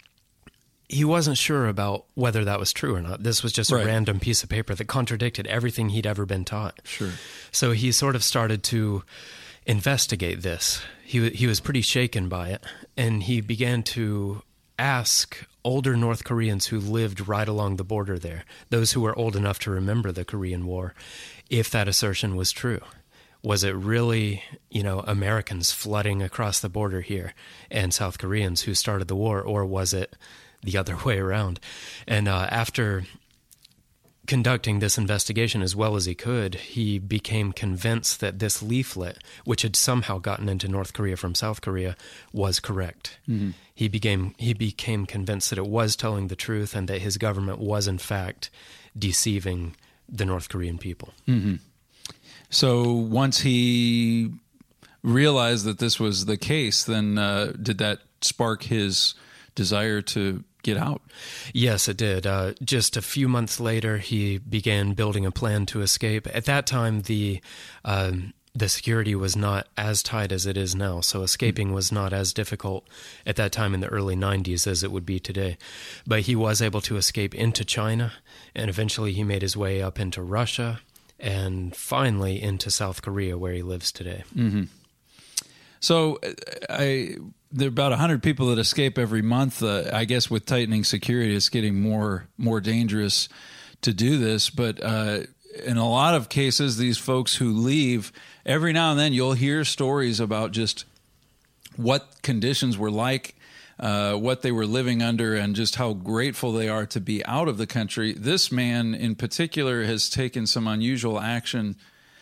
he wasn't sure about whether that was true or not. This was just Right. a random piece of paper that contradicted everything he'd ever been taught. Sure. So he sort of started to investigate this. He he was pretty shaken by it, and he began to ask older North Koreans who lived right along the border there, those who were old enough to remember the Korean War, if that assertion was true. Was it really, you know, Americans flooding across the border here and South Koreans who started the war, or was it the other way around? And uh, after conducting this investigation as well as he could, he became convinced that this leaflet, which had somehow gotten into North Korea from South Korea, was correct. Mm-hmm. He became he became convinced that it was telling the truth and that his government was in fact deceiving the North Korean people. Mm-hmm. So once he realized that this was the case, then uh, did that spark his desire to get out? Yes, it did. Uh, just a few months later, he began building a plan to escape. At that time, the um, the security was not as tight as it is now, so escaping was not as difficult at that time in the early nineties as it would be today. But he was able to escape into China, and eventually he made his way up into Russia, and finally into South Korea, where he lives today. Mm-hmm. So I, there are about one hundred people that escape every month. Uh, I guess with tightening security, it's getting more more dangerous to do this. But uh, in a lot of cases, these folks who leave, every now and then you'll hear stories about just what conditions were like, uh, what they were living under, and just how grateful they are to be out of the country. This man in particular has taken some unusual action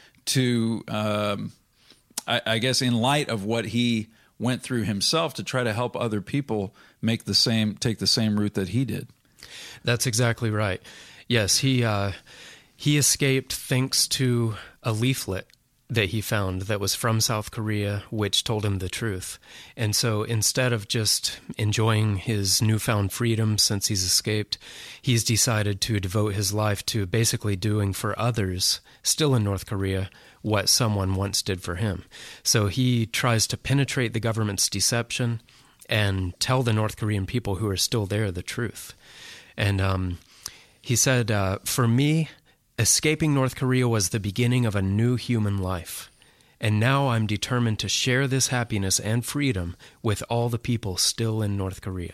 to, um, I, I guess, in light of what he went through himself, to try to help other people make the same, take the same route that he did. That's exactly right. Yes, he uh, he escaped thanks to a leaflet that he found that was from South Korea, which told him the truth. And so instead of just enjoying his newfound freedom since he's escaped, he's decided to devote his life to basically doing for others, still in North Korea, what someone once did for him. So he tries to penetrate the government's deception and tell the North Korean people who are still there the truth. And um, he said, uh, for me, escaping North Korea was the beginning of a new human life. And now I'm determined to share this happiness and freedom with all the people still in North Korea.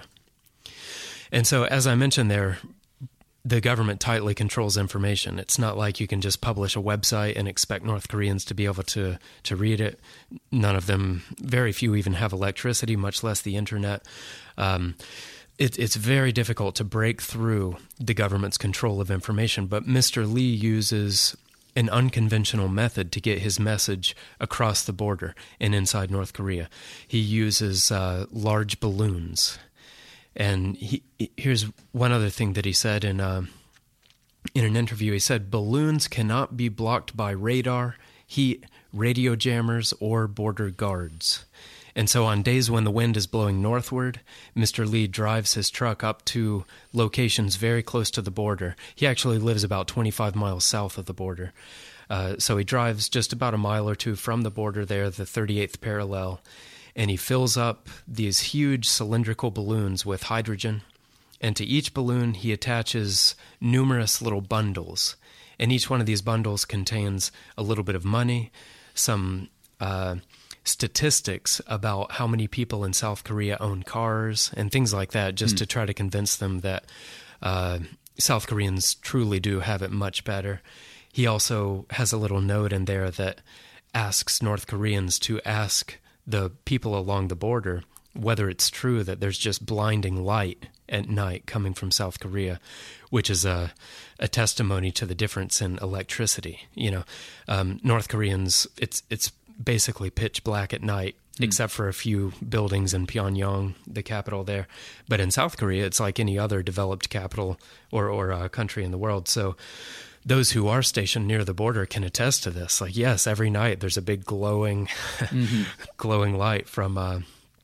And so, as I mentioned there, the government tightly controls information. It's not like you can just publish a website and expect North Koreans to be able to, to read it. None of them, very few even have electricity, much less the internet. Um, it, it's very difficult to break through the government's control of information. But Mister Lee uses an unconventional method to get his message across the border and inside North Korea. He uses uh, large balloons. And he, here's one other thing that he said in uh, in an interview. He said, balloons cannot be blocked by radar, heat, radio jammers, or border guards. And so on days when the wind is blowing northward, Mister Lee drives his truck up to locations very close to the border. He actually lives about twenty-five miles south of the border. Uh, so he drives just about a mile or two from the border there, the thirty-eighth parallel, and he fills up these huge cylindrical balloons with hydrogen. And to each balloon, he attaches numerous little bundles. And each one of these bundles contains a little bit of money, some uh, statistics about how many people in South Korea own cars, and things like that, just mm. to try to convince them that uh, South Koreans truly do have it much better. He also has a little note in there that asks North Koreans to ask the people along the border whether it's true that there's just blinding light at night coming from South Korea, which is a, a testimony to the difference in electricity. You know, um, North Koreans, it's it's basically pitch black at night, mm. except for a few buildings in Pyongyang, the capital there. But in South Korea, it's like any other developed capital or, or uh, country in the world. So those who are stationed near the border can attest to this. Like, yes, every night there's a big glowing, mm-hmm. glowing light from uh,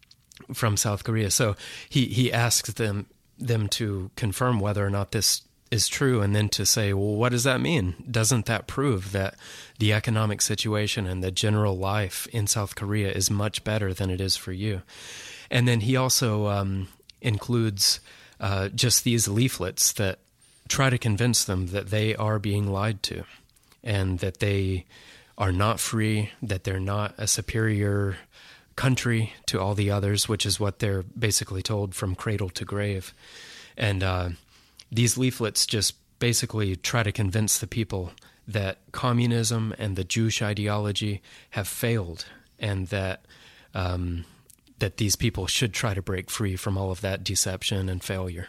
from South Korea. So he he asks them them to confirm whether or not this is true, and then to say, well, what does that mean? Doesn't that prove that the economic situation and the general life in South Korea is much better than it is for you? And then he also um, includes uh, just these leaflets that try to convince them that they are being lied to and that they are not free, that they're not a superior country to all the others, which is what they're basically told from cradle to grave. And uh, these leaflets just basically try to convince the people that communism and the Jewish ideology have failed, and that um, that these people should try to break free from all of that deception and failure.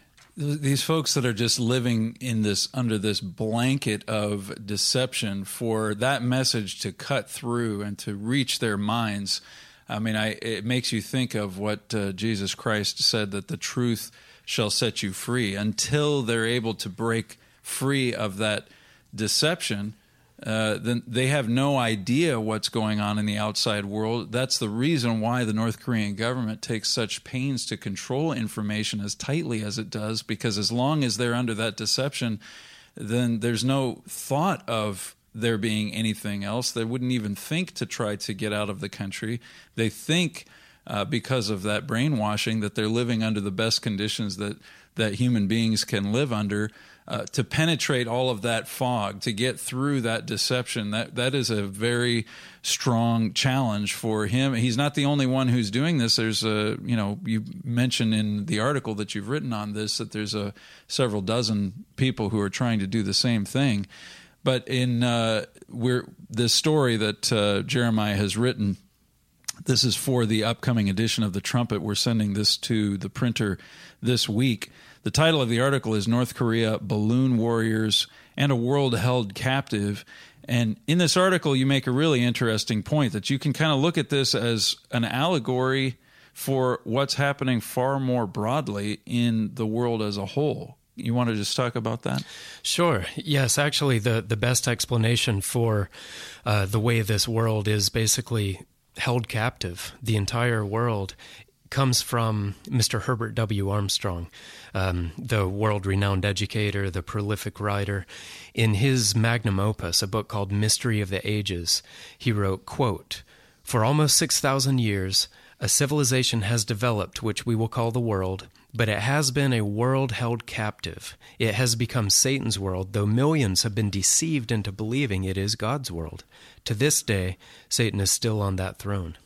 These folks that are just living in this, under this blanket of deception, for that message to cut through and to reach their minds. I mean, I, it makes you think of what uh, Jesus Christ said, that the truth shall set you free. Until they're able to break free of that deception, uh, then they have no idea what's going on in the outside world. That's the reason why the North Korean government takes such pains to control information as tightly as it does, because as long as they're under that deception, then there's no thought of there being anything else. They wouldn't even think to try to get out of the country. They think, uh, because of that brainwashing, that they're living under the best conditions that, that human beings can live under. Uh, to penetrate all of that fog, to get through that deception, that that is a very strong challenge for him. He's not the only one who's doing this. There's a, you know, you mentioned in the article that you've written on this that there's a several dozen people who are trying to do the same thing. But in uh, we're this story that uh, Jeremiah has written, this is for the upcoming edition of the Trumpet. We're sending this to the printer this week. The title of the article is North Korea, Balloon Warriors, and a World Held Captive. And in this article, you make a really interesting point that you can kind of look at this as an allegory for what's happening far more broadly in the world as a whole. You want to just talk about that? Sure. Yes, actually, the, the best explanation for uh, the way this world is basically held captive, the entire world, comes from Mister Herbert W. Armstrong, um, the world-renowned educator, the prolific writer. In his magnum opus, a book called Mystery of the Ages, he wrote, quote, "For almost six thousand years, a civilization has developed which we will call the world, but it has been a world held captive. It has become Satan's world, though millions have been deceived into believing it is God's world. To this day, Satan is still on that throne."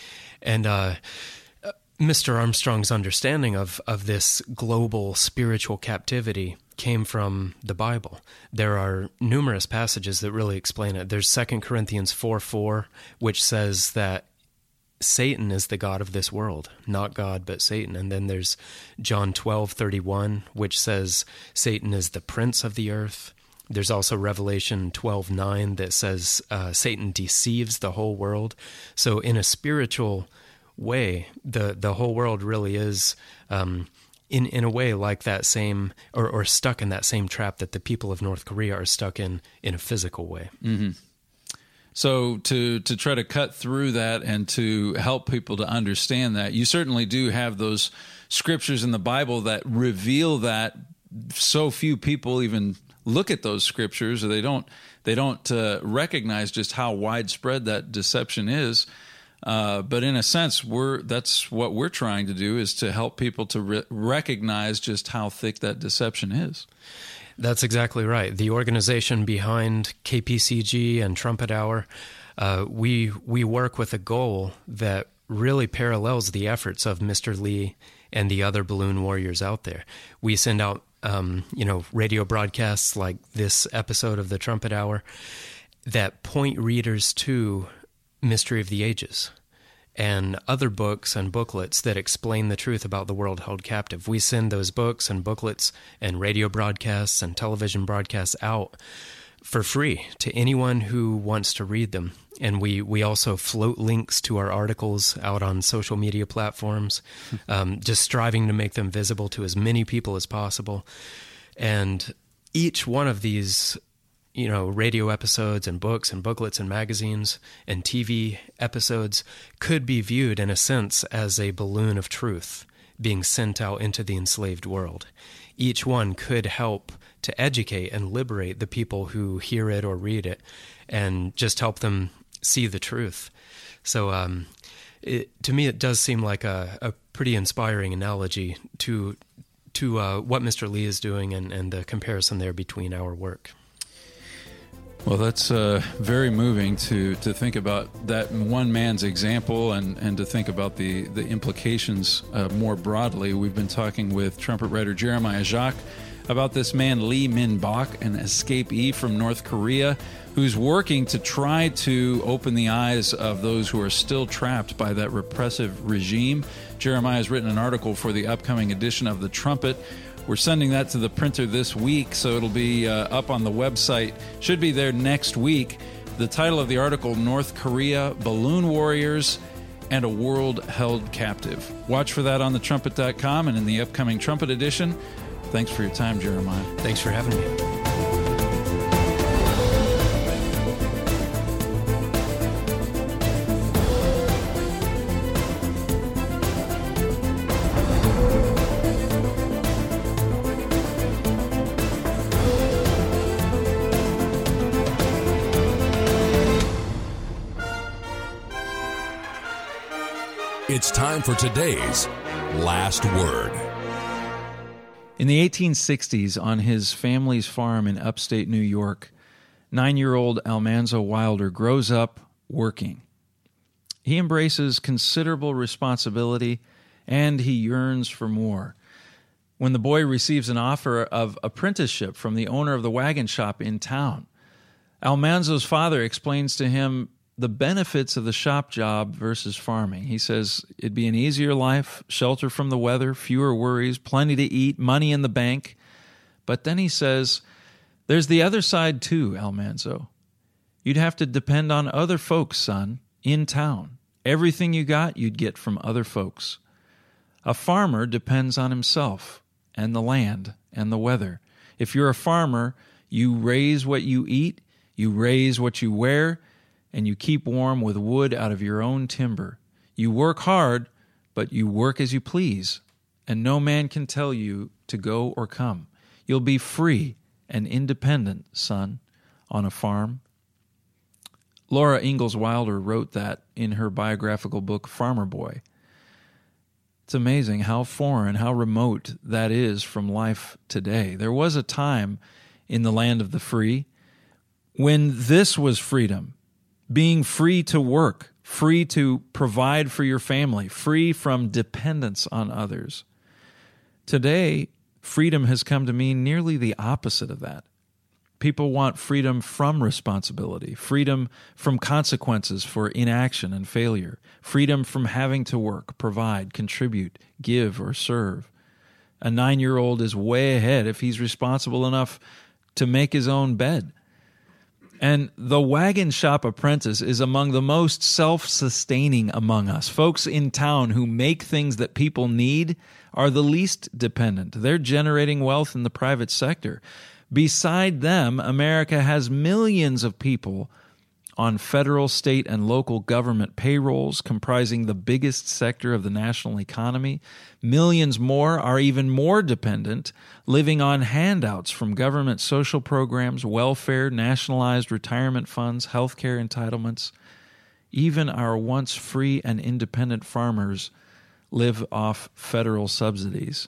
And uh, Mister Armstrong's understanding of, of this global spiritual captivity came from the Bible. There are numerous passages that really explain it. There's Second Corinthians four four, which says that Satan is the god of this world, not God, but Satan. And then there's John twelve thirty-one, which says Satan is the prince of the earth. There's also Revelation twelve nine that says uh, Satan deceives the whole world. So in a spiritual way, the the whole world really is um, in in a way like that same, or, or stuck in that same trap that the people of North Korea are stuck in in a physical way. Mm-hmm. So to to try to cut through that and to help people to understand that, you certainly do have those scriptures in the Bible that reveal that. So few people even look at those scriptures, or they don't they don't uh, recognize just how widespread that deception is. Uh, but in a sense, we're that's what we're trying to do, is to help people to re- recognize just how thick that deception is. That's exactly right. The organization behind K P C G and Trumpet Hour, uh, we we work with a goal that really parallels the efforts of Mister Lee and the other balloon warriors out there. We send out um, you know radio broadcasts like this episode of the Trumpet Hour that point readers to Mystery of the Ages and other books and booklets that explain the truth about the world held captive. We send those books and booklets and radio broadcasts and television broadcasts out for free to anyone who wants to read them. And we, we also float links to our articles out on social media platforms, um, just striving to make them visible to as many people as possible. And each one of these you know, radio episodes and books and booklets and magazines and T V episodes could be viewed in a sense as a balloon of truth being sent out into the enslaved world. Each one could help to educate and liberate the people who hear it or read it and just help them see the truth. So um, it, to me, it does seem like a, a pretty inspiring analogy to to uh, what Mister Lee is doing and, and the comparison there between our work. Well, that's uh, very moving to, to think about that one man's example and, and to think about the, the implications uh, more broadly. We've been talking with trumpet writer Jeremiah Jacques about this man Lee Min-bok, an escapee from North Korea, who's working to try to open the eyes of those who are still trapped by that repressive regime. Jeremiah has written an article for the upcoming edition of The Trumpet. We're sending that to the printer this week, so it'll be uh, up on the website. Should be there next week. The title of the article, North Korea, Balloon Warriors, and a World Held Captive. Watch for that on the trumpet dot com and in the upcoming Trumpet edition. Thanks for your time, Jeremiah. Thanks for having me. It's time for today's Last Word. In the eighteen sixties, on his family's farm in upstate New York, nine-year-old Almanzo Wilder grows up working. He embraces considerable responsibility, and he yearns for more. When the boy receives an offer of apprenticeship from the owner of the wagon shop in town, Almanzo's father explains to him the benefits of the shop job versus farming. He says it'd be an easier life, shelter from the weather, fewer worries, plenty to eat, money in the bank. But then he says, there's the other side too, Almanzo. You'd have to depend on other folks, son, in town. Everything you got, you'd get from other folks. A farmer depends on himself and the land and the weather. If you're a farmer, you raise what you eat, you raise what you wear, and you keep warm with wood out of your own timber. You work hard, but you work as you please, and no man can tell you to go or come. You'll be free and independent, son, on a farm. Laura Ingalls Wilder wrote that in her biographical book, Farmer Boy. It's amazing how foreign, how remote that is from life today. There was a time in the land of the free when this was freedom. Being free to work, free to provide for your family, free from dependence on others. Today, freedom has come to mean nearly the opposite of that. People want freedom from responsibility, freedom from consequences for inaction and failure, freedom from having to work, provide, contribute, give, or serve. A nine-year-old is way ahead if he's responsible enough to make his own bed. And the wagon shop apprentice is among the most self-sustaining among us. Folks in town who make things that people need are the least dependent. They're generating wealth in the private sector. Beside them, America has millions of people on federal, state, and local government payrolls comprising the biggest sector of the national economy. Millions more are even more dependent, living on handouts from government social programs, welfare, nationalized retirement funds, healthcare entitlements. Even our once free and independent farmers live off federal subsidies.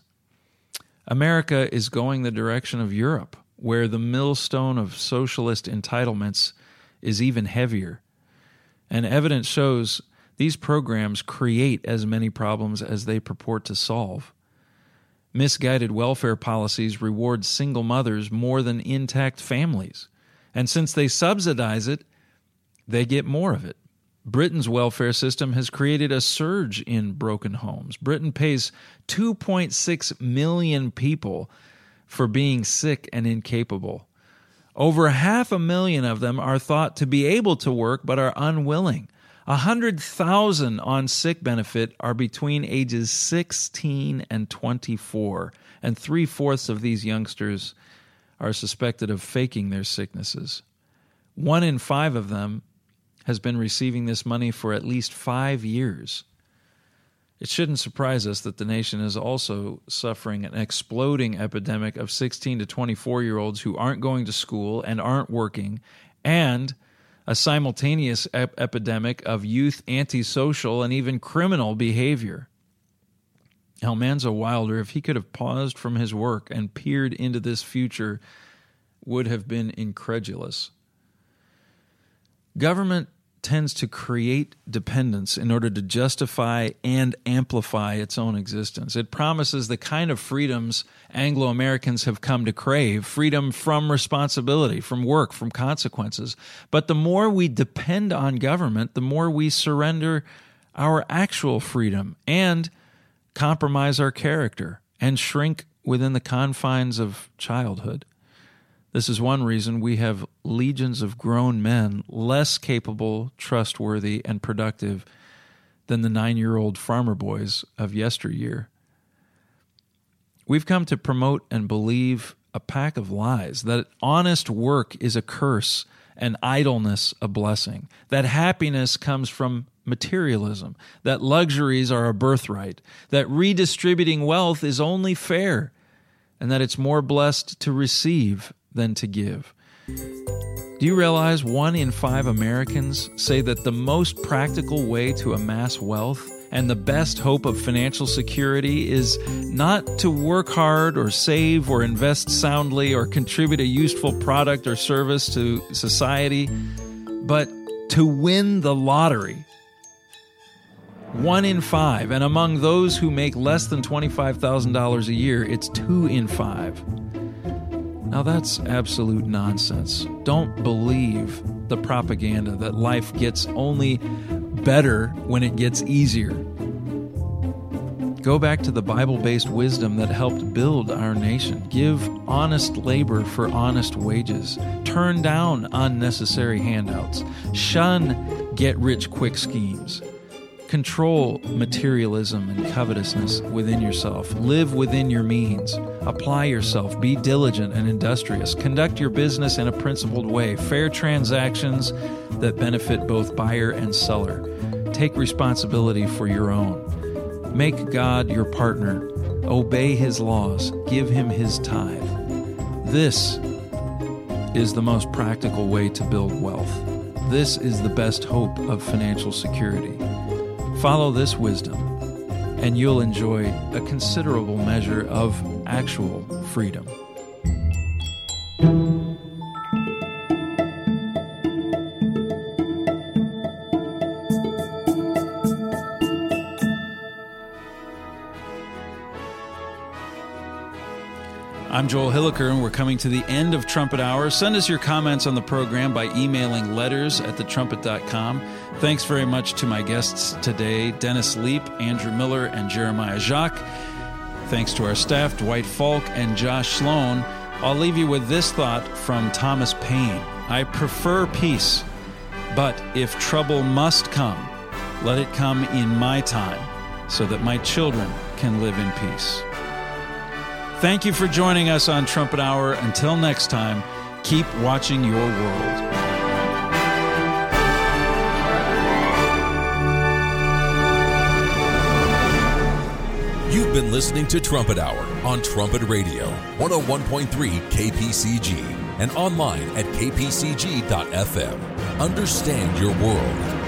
America is going the direction of Europe, where the millstone of socialist entitlements is even heavier. And evidence shows these programs create as many problems as they purport to solve. Misguided welfare policies reward single mothers more than intact families. And since they subsidize it, they get more of it. Britain's welfare system has created a surge in broken homes. Britain pays two point six million people for being sick and incapable. Over half a million of them are thought to be able to work but are unwilling. A hundred thousand on sick benefit are between ages sixteen and twenty-four, and three-fourths of these youngsters are suspected of faking their sicknesses. One in five of them has been receiving this money for at least five years. It shouldn't surprise us that the nation is also suffering an exploding epidemic of sixteen to twenty-four-year-olds who aren't going to school and aren't working, and a simultaneous ep- epidemic of youth antisocial and even criminal behavior. Almanzo Wilder, if he could have paused from his work and peered into this future, would have been incredulous. Government tends to create dependence in order to justify and amplify its own existence. It promises the kind of freedoms Anglo-Americans have come to crave, freedom from responsibility, from work, from consequences. But the more we depend on government, the more we surrender our actual freedom and compromise our character and shrink within the confines of childhood. This is one reason we have legions of grown men less capable, trustworthy, and productive than the nine-year-old farmer boys of yesteryear. We've come to promote and believe a pack of lies, that honest work is a curse and idleness a blessing, that happiness comes from materialism, that luxuries are a birthright, that redistributing wealth is only fair, and that it's more blessed to receive than to give. Do you realize one in five Americans say that the most practical way to amass wealth and the best hope of financial security is not to work hard or save or invest soundly or contribute a useful product or service to society, but to win the lottery? One in five, and among those who make less than twenty-five thousand dollars a year, it's two in five. Now that's absolute nonsense. Don't believe the propaganda that life gets only better when it gets easier. Go back to the Bible-based wisdom that helped build our nation. Give honest labor for honest wages. Turn down unnecessary handouts. Shun get-rich-quick schemes. Control materialism and covetousness within yourself. Live within your means. Apply yourself. Be diligent and industrious. Conduct your business in a principled way. Fair transactions that benefit both buyer and seller. Take responsibility for your own. Make God your partner. Obey His laws. Give Him His tithe. This is the most practical way to build wealth. This is the best hope of financial security. Follow this wisdom, and you'll enjoy a considerable measure of actual freedom. I'm Joel Hilliker, and we're coming to the end of Trumpet Hour. Send us your comments on the program by emailing letters at the trumpet dot com. Thanks very much to my guests today, Dennis Leap, Andrew Miller, and Jeremiah Jacques. Thanks to our staff, Dwight Falk and Josh Sloan. I'll leave you with this thought from Thomas Paine. I prefer peace, but if trouble must come, let it come in my time, so that my children can live in peace. Thank you for joining us on Trumpet Hour. Until next time, keep watching your world. You've been listening to Trumpet Hour on Trumpet Radio, one oh one point three K P C G, and online at k p c g dot f m. Understand your world.